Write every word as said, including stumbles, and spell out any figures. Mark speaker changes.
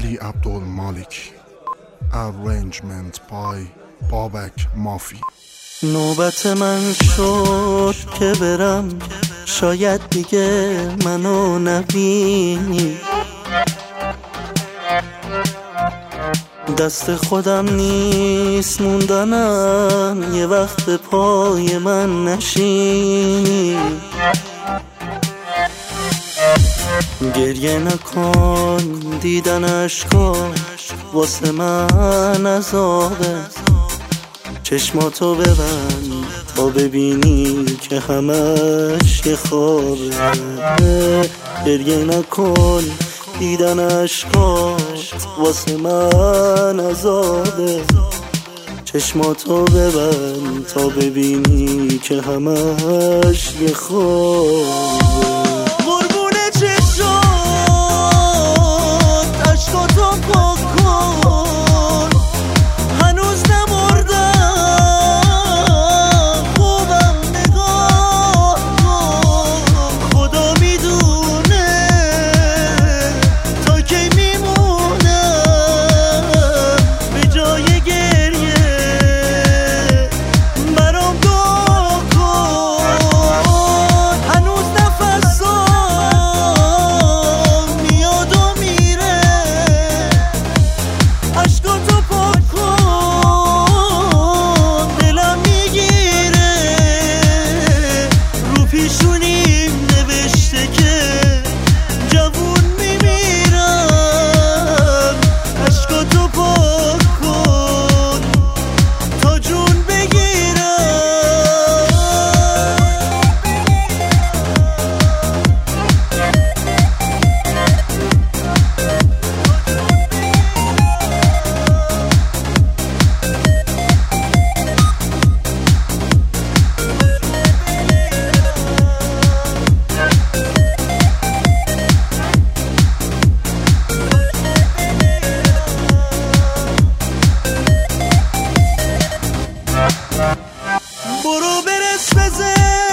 Speaker 1: Ali Abdul Malik. Arrangement by Babak Mafi.
Speaker 2: نوبت من شد که برم، شاید دیگه منو نبینی. دست خودم نیست موندنم، یه وقت پای من نشینی. گریه نکن، دیدن اشکات واسه من عذابه. چشماتو ببند تا ببینی که همش یه خوابه. گریه نکن، دیدن اشکات واسه من عذابه. چشماتو ببند تا ببینی که همش یه خوابه. قربون چشات اشکاتو پاک کن، هنوز نمردم خوبم نگاه کن. خدا میدونه تا کی میمونم به جای گریه، برام دعا کن. هنوز نفسام میاد و میره، اشکاتو پاک کن، دلم میگیره. رو پیشونیم نوشته که جوون میمیرم. اشکاتو پاک کن تا جون بگیرم. برو برس بزن